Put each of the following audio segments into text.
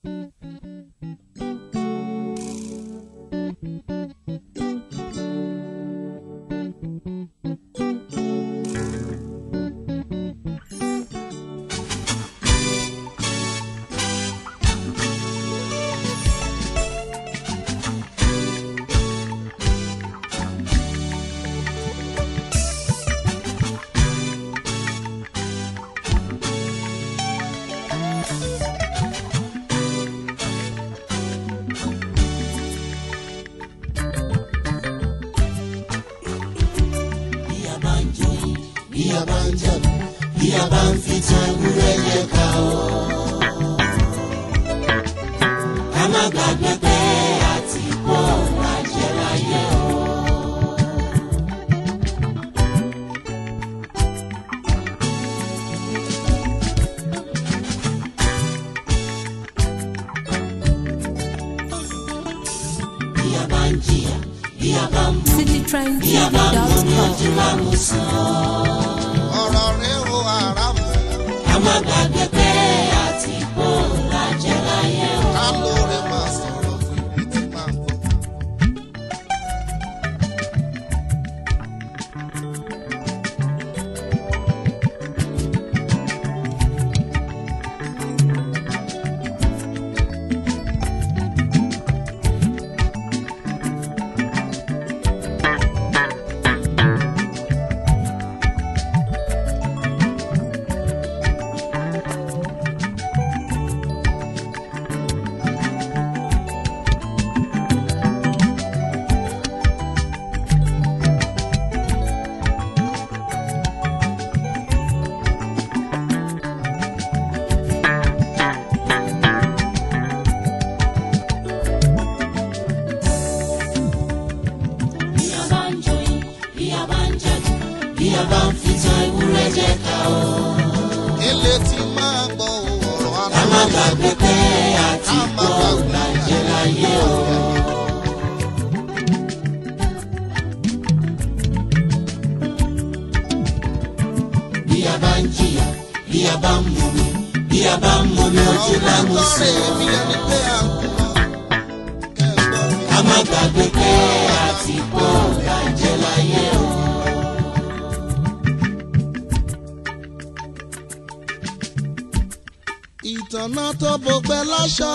ìtànà tó bọgbẹ́ láṣọ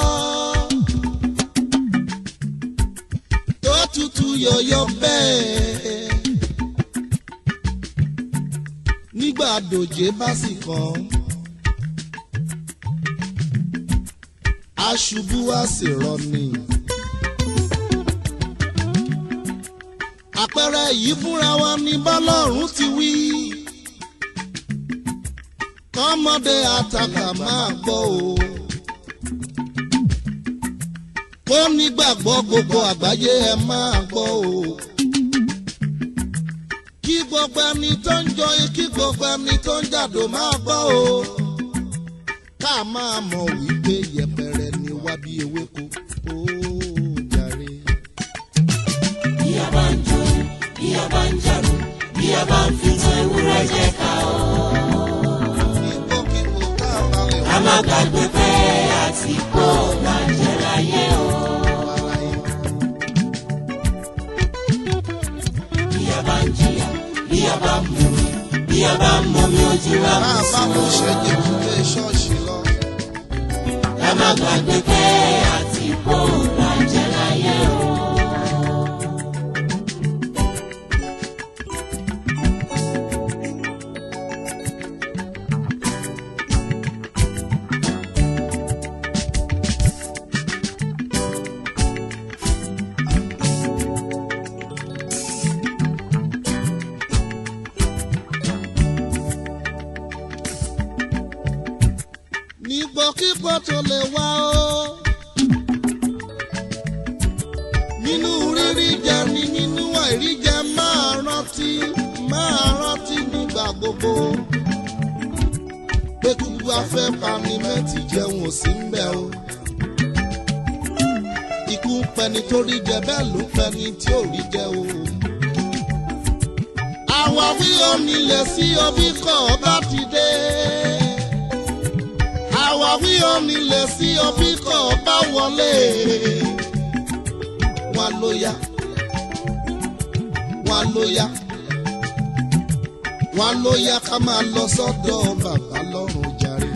tó tutù yọ̀yọ̀ bẹ́ẹ̀ nígbà dòjé bá sì kàn aṣubú á sì rọni. àpẹẹrẹ yìí fúnra wa ní bọ́lọ́run ti wí. kọ́mọdé àtàkà máa gbọ́ o. kó nígbàgbọ́ gbogbo àgbáyé ẹ máa gbọ́ o. kí gbogbo ẹni tó ń jọyìn kí gbogbo ẹni tó ń jàdó máa gbọ́ o. ká máa mọ̀ wípé yẹpẹrẹ ni wá bí ewéko ó jàre. bí a bá ń jó bí a bá ń jàdó bí a bá ń fi tan ewúrẹ́ jẹ ká o. a má gbàgbé pé àti kó máa jẹ láyé o. bí a bá ń jìyà bí a bá ń mumi bí a bá ń mumi ojú ra mú sí o. bá a bá mú ṣẹ́jẹ̀ kúlé ṣọ́ọ̀ṣì lọ. a má gbàgbé pé àti kó máa jẹ láyé o. nígbòkígbò tó lè wá o. nínú rírí jẹ ni nínú àìrí jẹ máa rántí nígbà gbogbo. pé gbogbo afẹ́ pani mẹ́tì jẹun ò sí ń bẹ̀ o. ikú ń pẹni tó rí jẹ bẹ́ẹ̀ ló ń pẹni tí ò rí jẹ o. àwáwí onílẹ̀ sí ọbí kọ̀ ọba ti dé. àwáwí onílẹ̀ sí ọbí kọ̀ ọba lọlé wọn ló yá wọn ló yá wọn ló yá ká máa lọ sọ́dọ̀ bàbá lọ́run jàre.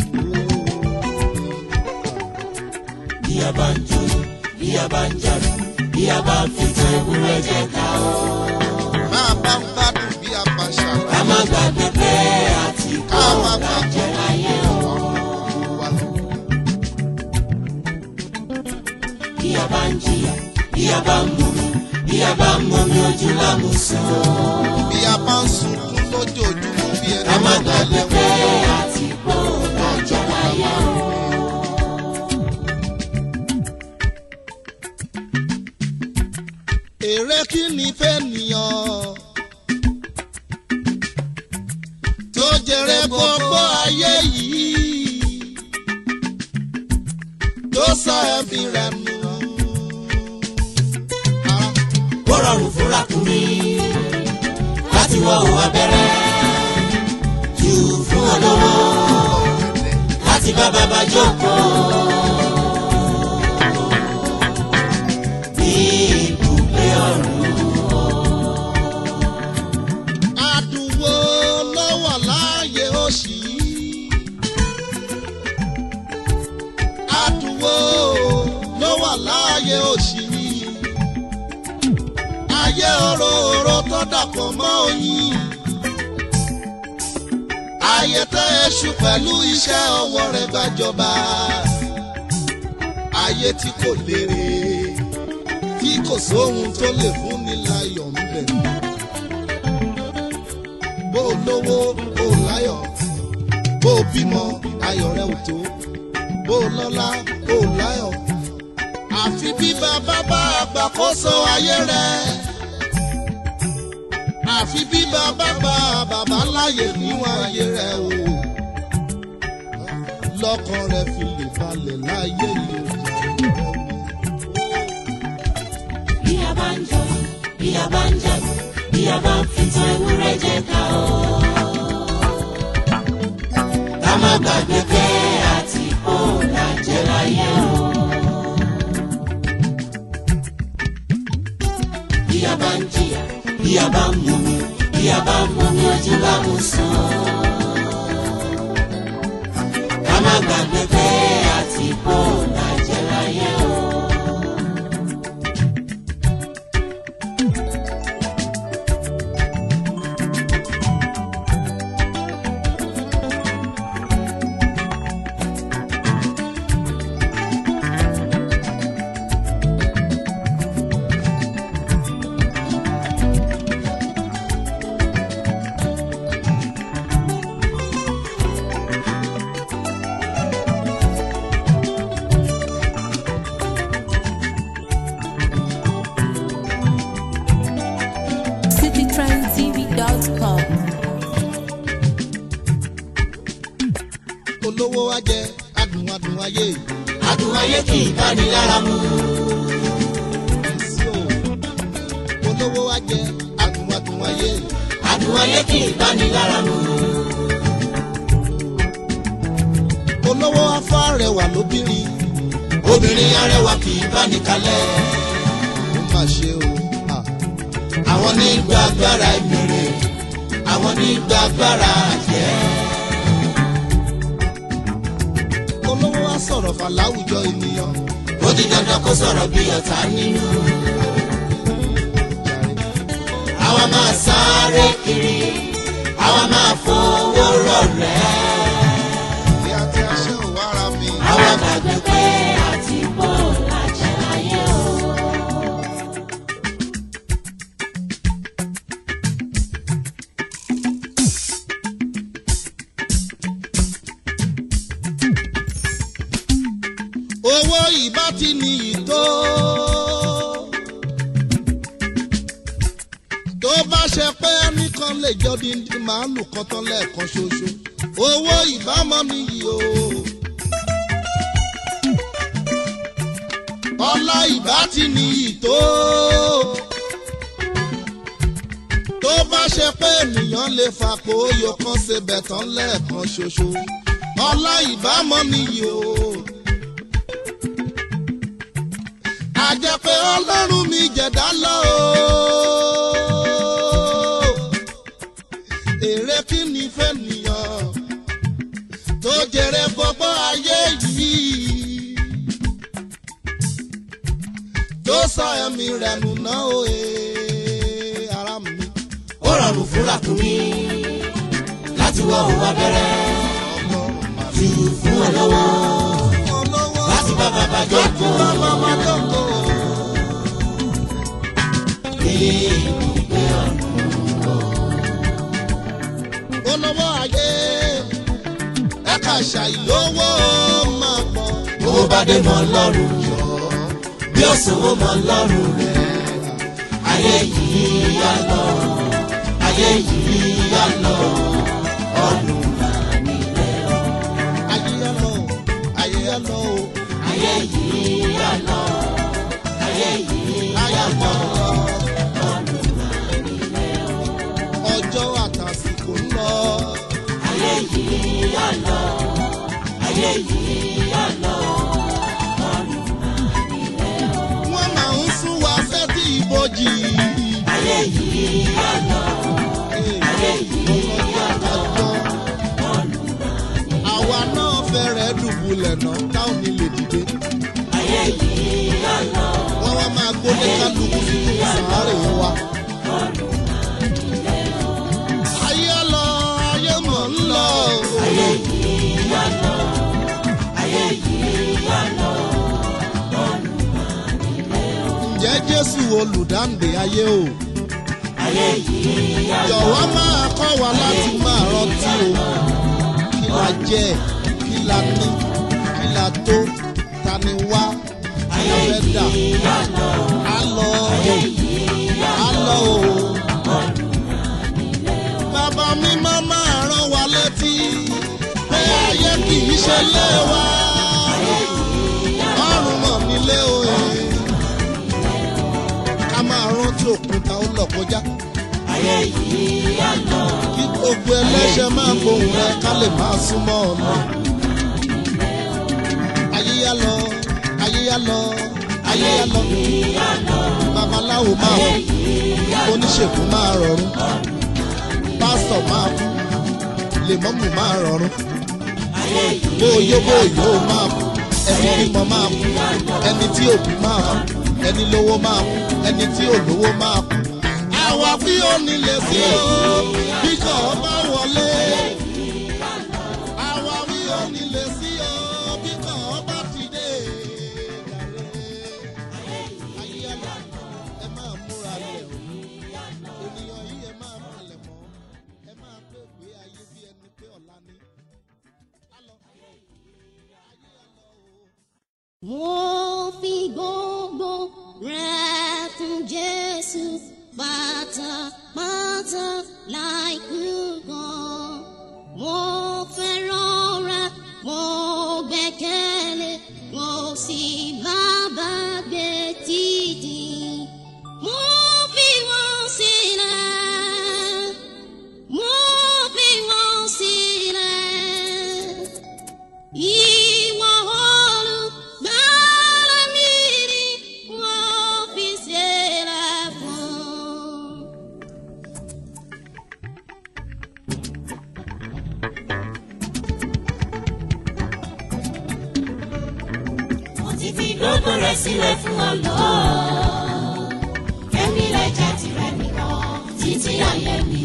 bí a bá ń jó bí a bá ń jàdù bí a bá ń fi tan ewúrẹ́ jẹ ká o. máa bá ń gbádùn bí a bá ṣàlàyé. ká má gbàgbé pé àti kó lájẹ láyé o. bí a bá ń jìyà bí a bá ń mumi bí a bá ń mumi ojú lámùsùn. bí a bá ń sunkún lójoojúmọ́ bí ẹni ká má gbàgbé pé àti kó lájẹ láyé o. èrè kí ni fẹ́ nìyàn tó jèrè gbogbo ayé yìí tó sọ ẹ̀mí rẹ̀ nù. ó rọrùn fún ràkúnmí láti wọ òun abẹ́rẹ́ jù fún olówó láti bá bàbá jókòó. ní ibùgbé ọ̀run àdùnwó ló wà láàyè òṣì àdùnwó ló wà láàyè òṣì ayé òróró tó dàpọ̀ mọ́ oyin ayé tẹ́ èṣù pẹ̀lú iṣẹ́ ọwọ́ rẹ̀ gbàjọba ayé tí kò lérè tí kò sóhun tó lè fún ni láyọ̀ ńbẹ̀. bó o lówó bó o láyọ̀ bó o bímọ ayọ̀ rẹ ò tó bó o lọ́lá bó o láyọ̀ àfi bí bàbá bá àgbàkóso ayé rẹ àfi bí bàbá bá bàbá láyè níwọ̀n ayé rẹ o lọ́kàn rẹ fi lè balẹ̀ láyé yìí. bí a bá ń jó bí a bá ń jàdù bí a bá ń fi tan ewúrẹ́ jẹ ká o. ká má gbàgbé pé àti kó lájẹ láyé o. bí a bá ń jìyà bí a bá ń mumi bí a bá ń mumi ojú lámùsùn. ká má gbàgbé pé àti kó lájẹ láyé o. citytrendtv.com. olówó wa jẹ adùn adùn ayé adùn ayé kì í bá ní lára mu. sí o olówó wa jẹ adùn adùn ayé adùn ayé kì í bá ní lára mu. olówó afọ arẹwà lóbìnrin obìnrin arẹwà kì í bá ní kalẹ̀. ó mà ṣe o àwọn ní gba agbára ìmìrè àwọn ní gba agbára àjẹ́. olówó wa sọ̀rọ̀ fà láwùjọ ènìyàn ó di dandan kó sọ̀rọ̀ bí ọ̀tá nínú. àwa máa sáré kiri àwa máa fowó rọ̀rẹ́. bí a ti aṣẹ́ ò wára mi àwa gbàgbé pé àti bó lájẹ láyé o. owó ìbá ti níyì tó bá ṣe pé ẹnìkan lè jọ díndín màálù kan tán lẹ́ẹ̀kan ṣoṣo owó ìbámọ́ níyì o ọlá ìbá ti níyì tó bá ṣe pé ènìyàn lè fàpò oyò kan ṣe bẹ̀tán lẹ́ẹ̀kan ṣoṣo ọlá ìbámọ́ níyì o. a jẹ́ pé ọlọ́run mi jẹ̀dá lọ o. èrè kí ni fẹ́ nìyàn tó jèrè gbogbo ayé yìí tó sọ ẹ̀mí rẹ̀ nù náà o ara mi. ó rọrùn fún ràkúnmí láti wọ òun abẹ́rẹ́ jù fún olówó láti bá bàbá jókòó. Ibùgbé ọ̀run o. olówó ayé ẹ̀ka ṣàìlówó máa pọ̀. owó bá dé mọ́ lọ́rùn yọ bí ó sanwó mọ́ lọ́rùn rẹ̀. ayé yìí yá lọ ayé yìí yá lọ ọ̀run máa nílẹ̀ o. ayé yá lọ ayé yá lọ o. ayé yìí yá lọ ayé yìí yá lọ ọ̀run máa nílẹ̀ o. ọjọ́ àtàsìkò ń lọ. ayé yìí yá lọ ayé yìí yá lọ ọ̀run máa nílẹ̀ o. wọ́n máa ń sún wa sétí ibojì. ayé yìí yá lọ ayé yìí yá lọ ọ̀run máa nílẹ̀ o. àwa náà fẹ́rẹ̀ dùbúlẹ̀ náà táwọn ní lè dìde. ayé yìí yá lọ wọ́n wá máa gbóni kálukú sínú sàárè wa. ọ̀run máa nílẹ̀ o. ayé lọ ayé mọ̀ ń lọ. ayé yìí yá lọ ayé yìí yá lọ ọ̀run máa nílẹ̀ o. ǹjẹ́ Jésù olùdáǹdè ayé o. ayé yìí yá lọ jọ̀wọ́ máa kọ́ wa láti máa rántí o. kí la jẹ́ kí la ní kí la tó ta ni wá kí la fẹ́ dà. yá lọ á lọ á lọ o. bàbá mi máa rán wa létí pé ayé kì í ṣe lé wa. ọ̀run mọ̀ nílé o. ká máa rántí òkúta ó lọ kọjá. ayé yìí yá lọ kí gbogbo ẹlẹ́ṣẹ̀ máa gbóhùn rẹ ká lè máa súnmọ́ ọ̀nà. ayé yá lọ ayé yá lọ ayé yá lọ. babaláwo máa kú oníṣègùn máa rọrùn pásítọ̀ máa kú lèmọ́mù máa rọrùn bóyó bóyó máa kú ẹni bímọ máa kú ẹni tí òbí máa kú ẹni lówó máa kú ẹni tí òlówó máa kú. àwa bí ó nílé sí o bí kò bá wọlé. àwa bí ó nílé sí o bí kò bá ti dé. ayé yàrá ẹ máa múra lẹ̀ o. ènìyàn yìí ẹ máa palẹ̀ mọ́ ẹ máa gbé ìgbé ayé bí ẹni pé ọ̀la ni. Mo fi gbogbo rẹ̀ fún Jésù pátápátá láìkú kan. Mo fẹ́ràn rẹ̀, mo gbẹ́kẹ̀lé, mo sì bàbá gbé títì. Mo fi wọ́n sílẹ̀, mo fi wọ́n sílẹ̀. Ìwọ Olùgbàlà mi ni mo fi sílẹ̀ fún. mo ti fi gbogbo rẹ̀ sílẹ̀ fún Ọlọ́run kẹ́mi lè jẹ́ tirẹ̀ nìkan títí ayé mi.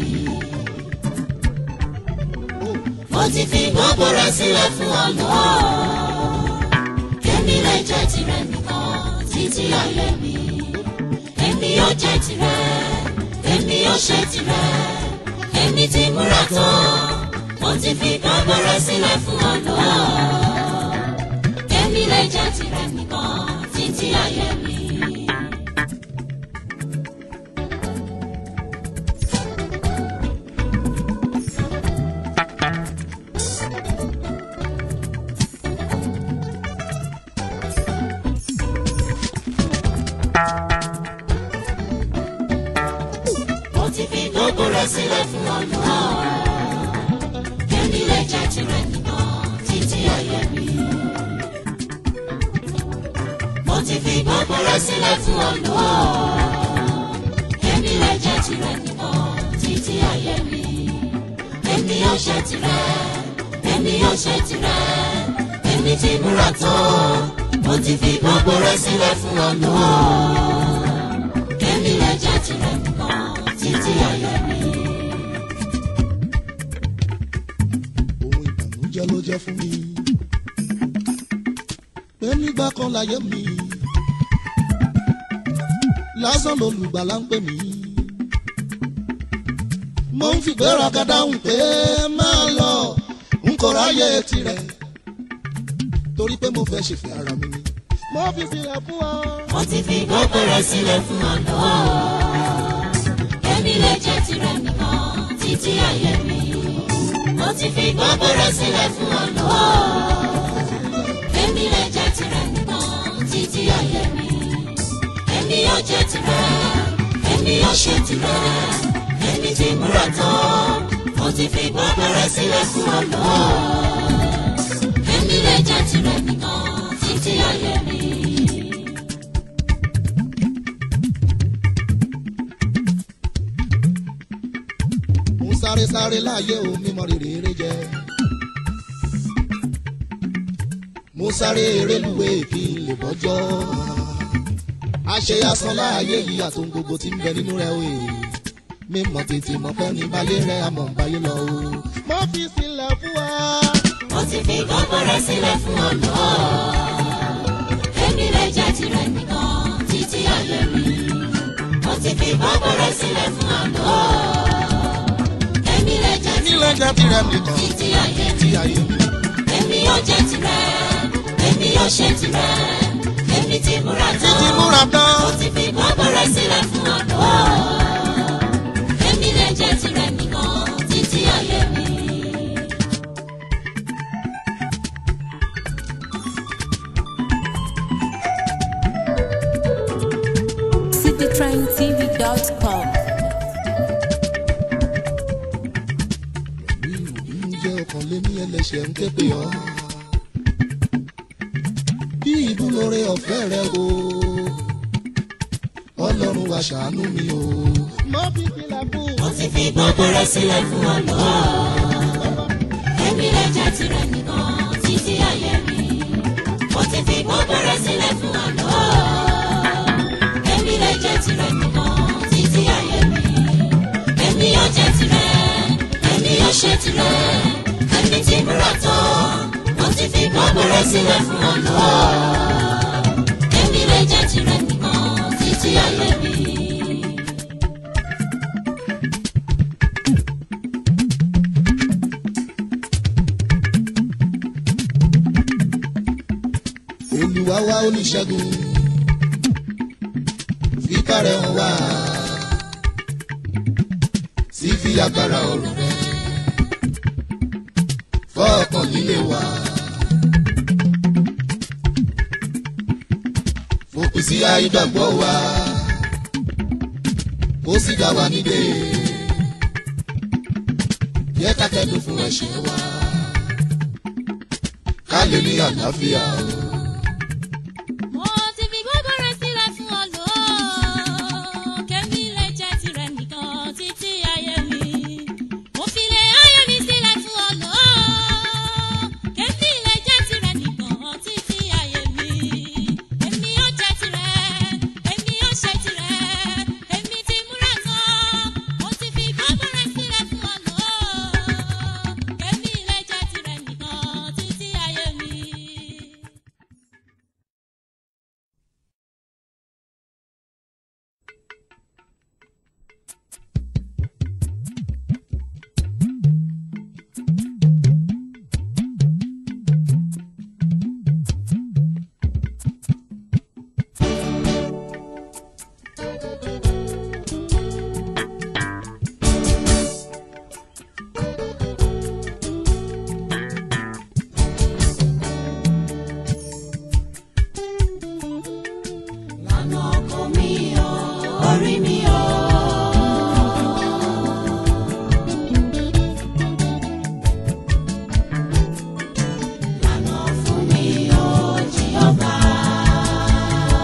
mo ti fi gbogbo rẹ̀ sílẹ̀ fún Ọlọ́run kẹ́mi lè jẹ́ tirẹ̀ nìkan títí ayé mi. èmi yóò jẹ́ tirẹ̀ èmi yóò ṣe tirẹ̀ èmi ti múra tán mo ti fi gbogbo rẹ̀ sílẹ̀ fún Ọlọ́run kẹ́mi lè jẹ́ tirẹ̀ nìkan títí ayé mi. mo ti fi gbogbo rẹ̀ sílẹ̀ fún Ọlọ́run kẹ́mi lè jẹ́ tirẹ̀ nìkan títí ayé mi. mo mo ti fi gbogbo rẹ̀ sílẹ̀ fún Olúwa. Èmi lè jẹ́ tirẹ̀ nìkan títí ayé mi. Èmi yóò ṣe tirẹ̀, èmi yóò ṣe tirẹ̀. Èmi ti múra tán, mo ti fi gbogbo rẹ̀ sílẹ̀ fún Olúwa. Èmi lè jẹ́ tirẹ̀ nìkan títí ayé mi. Ohun ìbànújẹ́ ló jẹ́ fún mi pé nígbà kan láyé mi lásán lolùgbàlà ń pè mí. Mo ń fìgbéraga dáhùn pé máa lọ n kò ráyè tirẹ̀ torí pé mo fẹ́ ṣèfẹ́ ara mi ni. Mo fi sílẹ̀ fún ọ. Mo ti fi gbogbo rẹ̀ sílẹ̀ fún Olúwa. Èmi lè jẹ́ tirẹ̀ nìkan títí ayé mi. Mo ti fi gbogbo rẹ̀ sílẹ̀ fún Olúwa. Èmi lè jẹ́ tirẹ̀ nìkan títí ayé mi. Èmi yóò jẹ́ tirẹ̀, èmi yóò ṣe tirẹ̀. Èmi ti múra tán, mo ti fi gbogbo rẹ̀ sílẹ̀ fún Olúwa. Èmi lè jẹ́ tirẹ̀ nìkan títí ayé mi. Mo sáré sáré láàyè o mímọ rere eré jẹ. Mo sáré eré lúwé kí n lè bọ́jọ́. Àṣeyasán láàyè yìí àtòun gbogbo tí ń bẹ nínú rẹ̀ o. Mímọ̀ tètè mọ̀ pé ní báyé rẹ̀ àmọ̀ ń báyé lọ o. Mo fi sílẹ̀ fún wa. Mo ti fi gbogbo rẹ̀ sílẹ̀ fún Olúwa. Èmi lè jẹ́ tirẹ̀ nìkan títí ayé mi. Mo ti fi gbogbo rẹ̀ sílẹ̀ fún Olúwa. Èmi lè jẹ́ tirẹ̀ nìkan títí ayé mi. Èmi yóò jẹ́ tirẹ̀, èmi yóò ṣe tirẹ̀. Èmi ti múra tán, mo ti fi gbogbo rẹ̀ sílẹ̀ fún Olúwa. Èmi lè jẹ́ tirẹ̀ nìkan títí ayé mi. citytrendtv.com. Ǹjẹ́ ọkàn lé ní ẹlẹ́ṣẹ̀ ń ké pè ọ́? Bí ìbúlóore ọ̀fẹ́ rẹ o, Ọlọ́run wa ṣàánú mi o. Mo fi sílẹ̀ fún. Mo ti fi gbogbo rẹ̀ sílẹ̀ fún Olúwa. Èmi lè jẹ́ tirẹ̀ nìkan títí ayé mi. Mo ti fi gbogbo rẹ̀ sílẹ̀ fún Olúwa. Èmi lè jẹ́ tirẹ̀ nìkan títí ayé mi. Èmi yóò jẹ́ tirẹ̀, èmi yóò ṣe tirẹ̀. Èmi ti múra tán, mo ti fi gbogbo rẹ̀ sílẹ̀ fún Olúwa. Èmi lè jẹ́ tirẹ̀ nìkan títí ayé mi. Olúwa wa olùṣègùn fipá rẹ̀ hàn wá sí fi agbára ọ̀rọ̀ rẹ̀ fọ́ọ̀kan líle wa fòpin sí àìgbàgbọ́ wa ó sì dá wa nídè yẹ ká kẹ́dùn fún ẹ̀ṣẹ̀ wa ká lè ní àlàáfíà o. Mo ti fi gbogbo rẹ̀ sílẹ̀ fún Olúwa. Kẹ́mi lè jẹ́ tirẹ̀ nìkan títí ayé mi. Mo fi lè ayé mi sílẹ̀ fún Olúwa. Kẹ́mi lè jẹ́ tirẹ̀ nìkan títí ayé mi. Èmi yóò jẹ́ tirẹ̀, èmi yóò ṣe tirẹ̀. Èmi ti múra tán, mo ti fi gbogbo rẹ̀ sílẹ̀ fún Olúwa. Kẹ́mi lè jẹ́ tirẹ̀ nìkan títí ayé mi. Lànà ọkọ mi o, orí mi o. Lànà fún mi o, Jèhófà.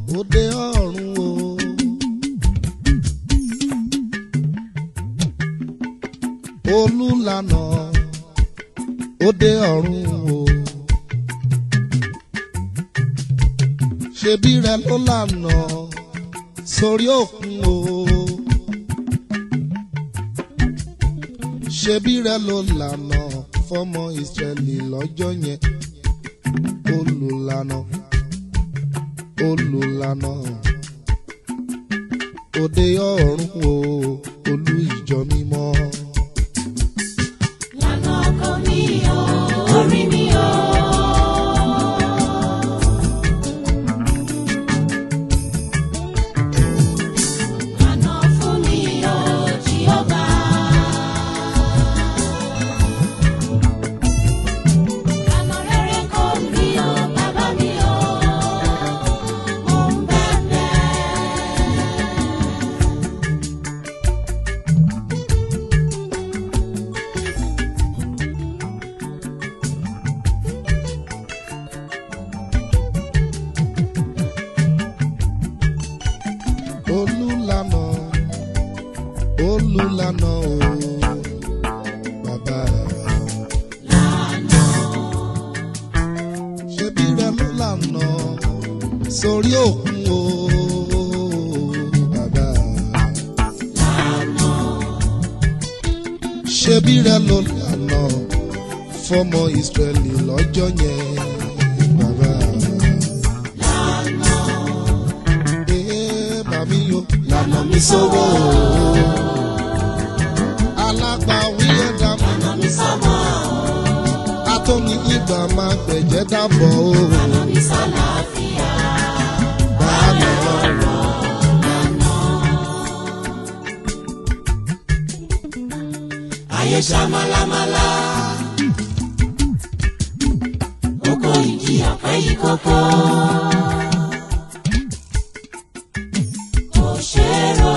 òde ọ̀run o. Olùlànà òde ọ̀run o. Ṣebí rẹ ló lànà sórí òkun o. Ṣebí rẹ ló lànà fọ́mọ Ísírẹ́lì lọ́jọ́ yẹn. Olùlànà olùlànà òde ọ̀run o. Olú ìjọ mímọ́. Lànà ọkọ mi o, orí mi o. Lànà fún mi o, Jèhófà. Lànà rere kò mi o, bàbá mi o. Mo ń bẹ̀bẹ̀. Olùlànà olùlànà o. Bàbá Lànà. ṣebí rẹ ló lànà sórí òkun o. Bàbá Lànà. ṣebí rẹ ló lànà fọ́mọ Ísírẹ́lì lọ́jọ́ yẹn. Bàbá Lànà. bàmí o. Lànà mi sówó. Alágbàwí ẹ̀dá mi. Lànà mi sọ́mọ. Atómi ìgbà máa gbẹ̀jẹ̀ dábọ̀ o. Lànà mi sálàáfíà. Bàálẹ̀ ọ̀rọ̀. Lànà. Ayé ṣá málámálá. Oko ìdí ọ̀pẹ yìí kókó. Kò ṣe é rò.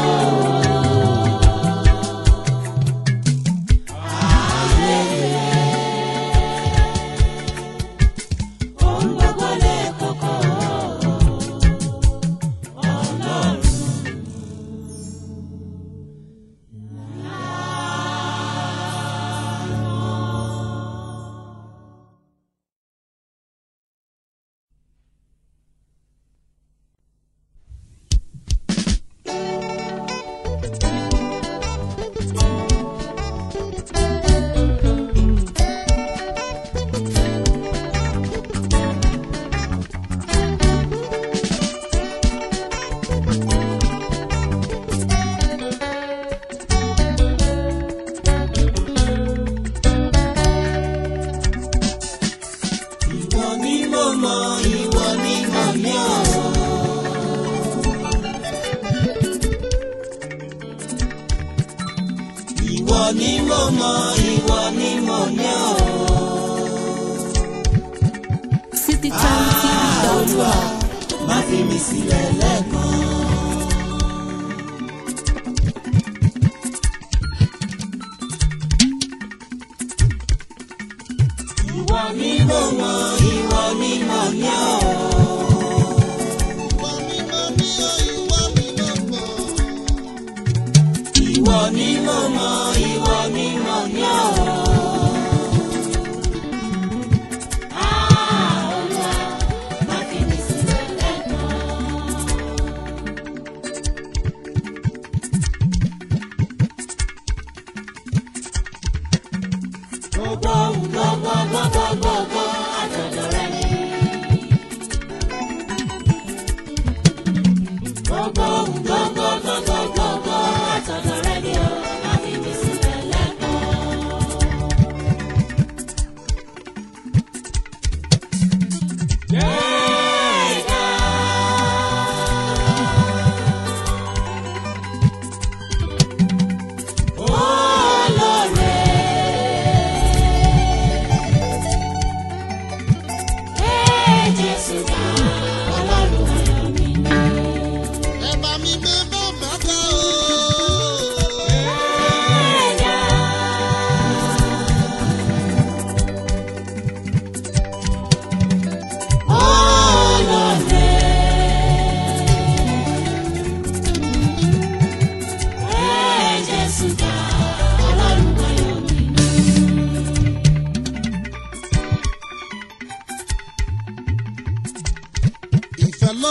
Ohun gbogbo lè kókó. Ọlọ́run. Ìwọ ni mo mọ̀, ìwọ ni mo yàn. Ìwọ ni mo mọ̀, ìwọ ni mo yàn. City Charity Olúwa, má fi mi sílẹ̀ lẹ́ẹ̀kan. Ìwọ ni mo mọ̀, ìwọ ni mo yàn. Ìwọ ni mo ní o, ìwọ ni mo mọ̀. Ìwọ ni mo mọ̀, ìwọ ni mo yàn. Olúwa, má fi mi sílẹ̀ lẹ́ẹ̀kan. Gbogbo àtọ̀dọ̀ rẹ ni. Gbogbo àtọ̀dọ̀ rẹ ni o, má fi mi sílẹ̀ lẹ́ẹ̀kan. Gbéga. Olóore. Jésù dá Ọlọ́run ayọ̀ mi ní. Ẹ bá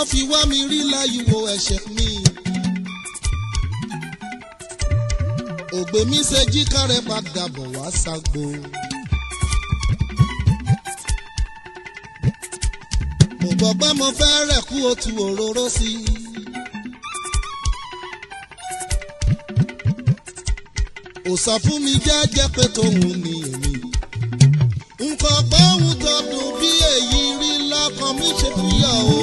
wọ́n fi wá mi rí láyìíwò ẹ̀ṣẹ̀ mi. ògbé mi ṣe jí kárẹ̀ padà bọ̀ wá ságbo. mo gbọ́ pé mo fẹ́ rẹ̀ kú otu òróró sí i. ò sọ fún mi jẹ́jẹ́ pé tòun ni èmi. nǹkan gbóhùn tó dùn bí èyí rí lọ́kàn mi ṣe fi yọ̀ o.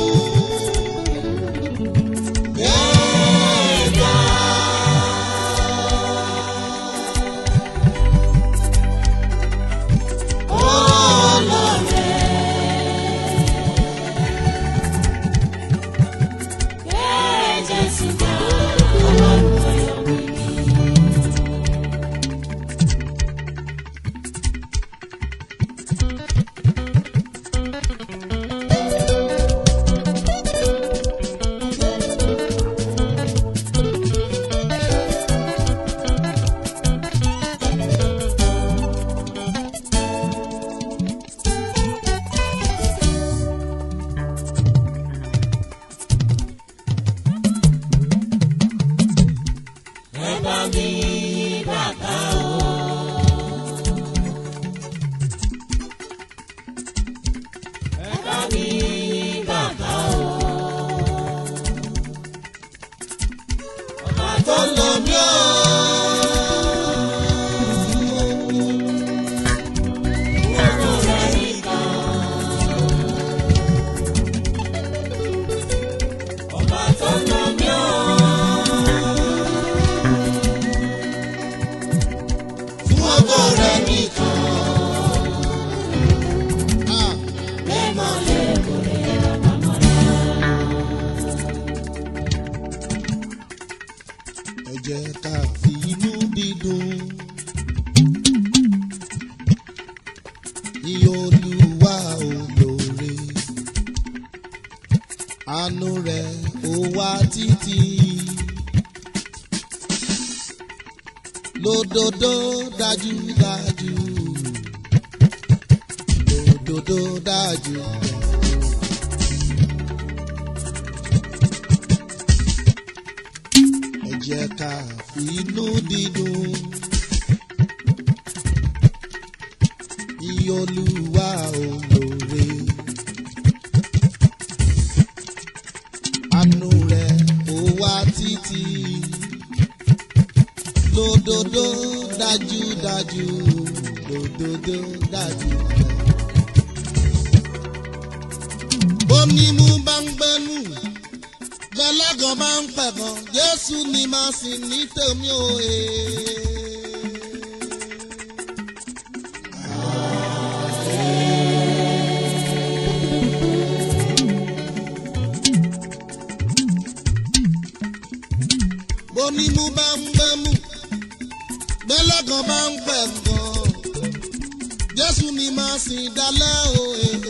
Àánú rẹ̀ ó wá títí lódodo dájúdájú lódodo dájú. Ẹ jẹ́ ká fi inú dídùn yìn Olúwa olóore. Àánú rẹ̀ ó wá títí lódodo dájúdájú lódodo dájú. Bónímú bá ń gbẹ́nu gbẹ́lẹ́gàn bá ń pẹ̀gàn Jésù ni màá sìn ní tèmi o. Bónímú bá ń gbẹ́mú gbẹ́lẹ́gàn bá ń pẹ̀gàn Jésù ni màá sìn dálẹ́ o.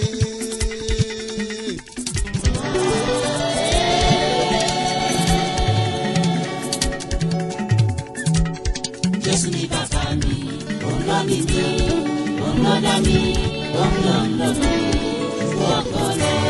Jésù ni bàbá mi, òun ló ní mi, òun ló dá mi, òun ló ń lò mí fún ọkọ rẹ̀.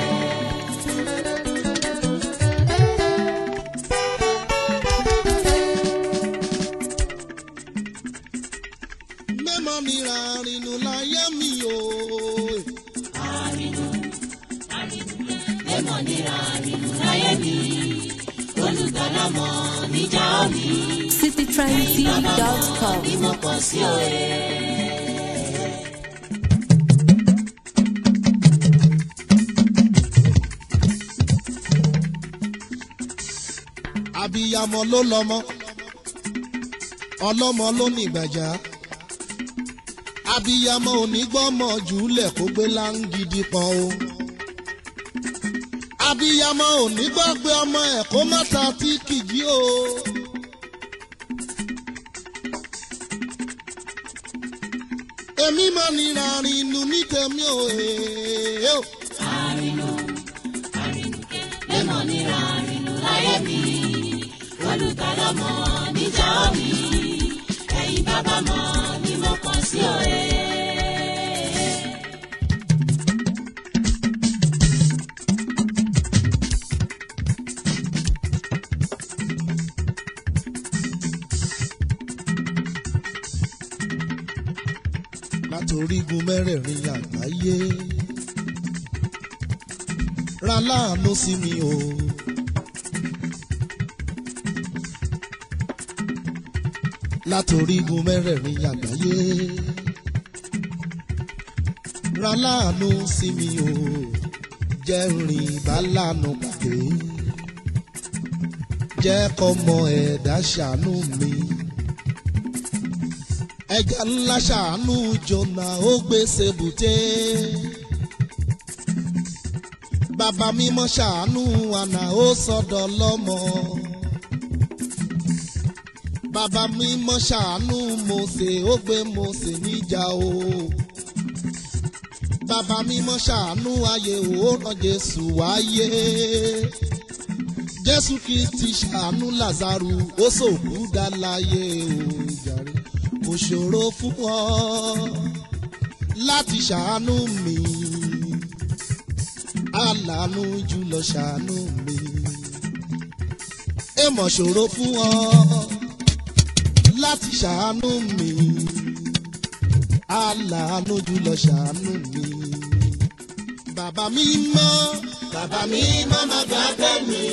Mẹ́mọ́ mi ra àrìnù láyé mi o. Àrìnù, mẹ́mọ́ ni ra àrìnù láyé mi, olùgbàlà mọ̀ níjà mi. citytrendtv.com. Bí mo pọ̀ sí òye. Abiyamọ ló lọ́mọ, ọlọ́mọ ló ní ìgbàjá. Abiyamọ ò ní gbọ́mọ jùlẹ̀ kó gbé láńgídí pọ̀ o. Abiyamọ ò ní gbàgbé ọmọ ẹ̀ kó má ta tí kìjí o. Èmi máa ní ràrìnù ní tèmi o. Àrìnù, mẹ́mọ́ ni ra àrìnù láyé mi, olùgbàlà mọ̀ níjà mi, ẹ̀yin bàbá mọ̀ ni mo pọ̀ sí òye. látorígun mẹ́rẹ̀ẹ̀rin àgbáyé ra láàánú sí mi o. Látorígun mẹ́rẹ̀ẹ̀rin àgbáyé ra láàánú sí mi o. Jẹ́ rìn bá lànà pàdé, jẹ́ kọ́mọ ẹ̀dá ṣàánú mi. Ẹja ńlá ṣàánú Jónà ó gbé sébùté. Bàbá mímọ́ ṣàánú Áánà ó sọ̀dọ̀ lọ́mọ. Bàbá mímọ́ ṣàánú Mósè ó gbé Mósè níjà o. Bàbá mímọ́ ṣàánú ayé ó rán Jésù wáyé. Jésù Kristi ṣàánú Lázárù ó sòkú dá láyé o. Jàre kò ṣòro fún ọ láti ṣàánú mi. Aláàánú jùlọ ṣàánú mi. Èmọ̀ ṣòro fún ọ láti ṣàánú mi. Aláàánú jùlọ ṣàánú mi. Bàbá mímọ́, bàbá mímọ́ má gbàgbé mi.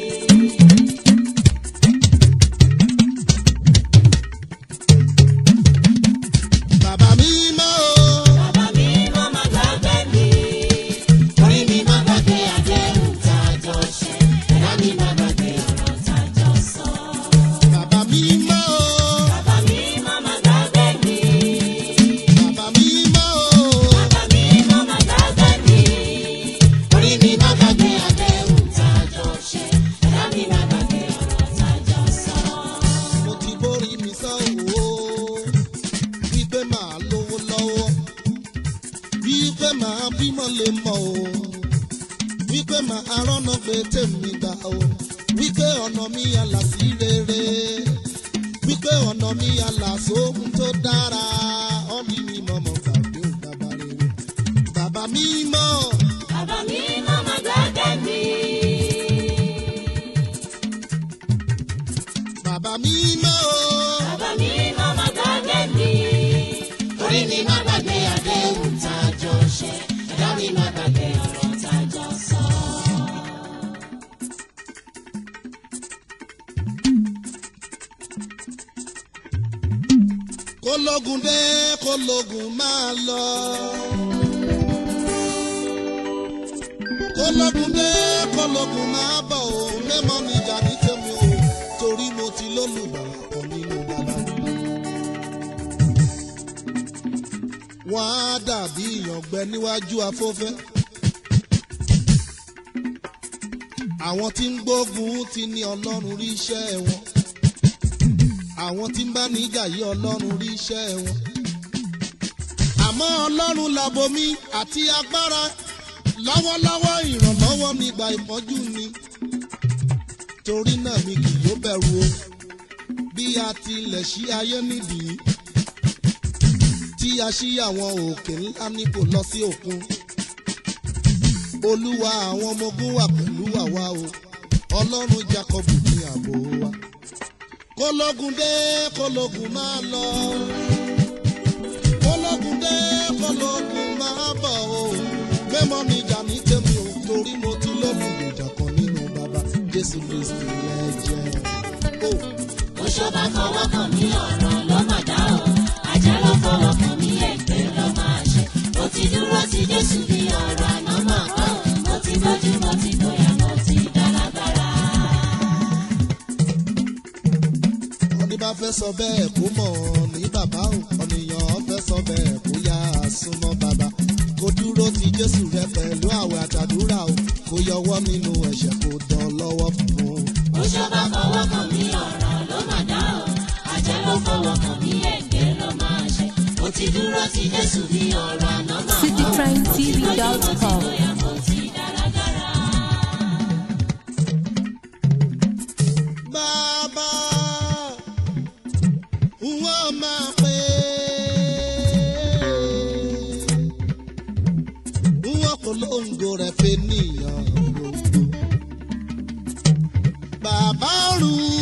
Bàbá mímọ́ o. Bàbá mímọ́ má gbàgbé mi. Orí mi má gbàgbé àdéhùn tá a jọ ṣe. Ẹ̀dá mi má gbàgbé ọ̀rọ̀ tá a jọ sọ. Bàbá mímọ́ o. Bàbá mímọ́ má gbàgbé mi. Bàbá mímọ́ o. Bàbá mímọ́ má gbàgbé mi. Orí mi má gbàgbé àdéhùn tá a jọ ṣe. Ẹ̀dá mi má gbàgbé ọ̀rọ̀ tá a jọ sọ. Mo ti borí mi sán o. Wípé màá lówó lọ́wọ́. Wípé màá bímọ lè mọ̀ o. Wípé màá rọ́nà gbé tèmi gbà o. Wípé ọ̀nà mi àlà sí rere. Wípé ọ̀nà mi àlà sóhun tó dára. Ọ̀nì mi mọ̀mọ́ gbàgbé ò bàbá rere. Bàbá mímọ́. Bàbá mímọ́ má gbàgbé mi. Bàbá mímọ́ o. Bàbá mímọ́ má gbàgbé mi. Orí mi má gbàgbé àdéhùn tá a jọ ṣe. Ẹ̀dá mi má gbàgbé ọ̀rọ̀ tá a jọ sọ. Kólógun dé kólógun máa lọ. Kólógun dé kólógun máa bọ̀ o. Mẹ́mọ́ mi jà ní tèmi o. Torí mo ti lólùgbàlà kan nínú bàbá. Wọ́n á dàbí ìyàngbẹ níwájú afọ́fẹ́. Àwọn tí ń gbógun ti ní Ọlọ́run rí iṣẹ́ wọn. Àwọn tí ń bá níjà yí Ọlọ́run rí iṣẹ́ wọn. Àmọ́ Ọlọ́run làbòmí àti agbára. Lọ́wọ́lọ́wọ́ ìrànlọ́wọ́ nígbà ìpọ́njú ni. Torí náà mi kì yóò bẹ̀rù o. Bí a tilẹ̀ ṣí ayé nídìí. Tí a ṣí àwọn òkè ńlá nípò lọ sí òkun. Olúwa àwọn ọmọ ogun wà pẹ̀lú àwa o. Ọlọ́run Jákọ́bù ní ààbò wa. Kólógun dé kólógun máa lọ. Kólógun dé kólógun máa bọ̀ o. Mẹ́mọ́ mi jà ní tèmi o. Torí mo ti lólùgbèjà kan nínú bàbá Jésù Kristi ẹ̀jẹ̀. Oṣó bá fọwọ́ kàn mí ọ̀rọ̀ ló mà dá o. Ajá ló fọwọ́ kàn mí ègbé ló máa ṣe. Mo ti dúró ti Jésù bí ọ̀rọ̀ àná máa kọ́. Mo ti gbójú mo ti gbóyà mo ti dálágbára. Ọ̀ní bá fẹ́ sọ bẹ́ẹ̀ kó mọ̀ ní bàbá o. Ọ̀nìyàn fẹ́ sọ bẹ́ẹ̀ kó yá súnmọ́ bàbá. Kó dúró ti Jésù rẹ pẹ̀lú àwẹ̀ àtàdúrà o. Kó yọwọ́ nínú ẹ̀ṣẹ̀ kó dán lọ́wọ́ fún un. Oṣó bá fọwọ́ kàn mí ọ̀rọ̀ ló mà dá o. Ajá ló fọwọ́ kàn mí ègbé ló máa ṣe. Mo ti dúró ti Jésù bí ọ̀rọ̀ àná máa kọ́. cityprimetv.com. Mo ti dálágbára. Bàbá, wọ́n máa pè é. Wọ́n polongo rẹ̀ fẹ́ níyàn gbogbo. Bàbá rú.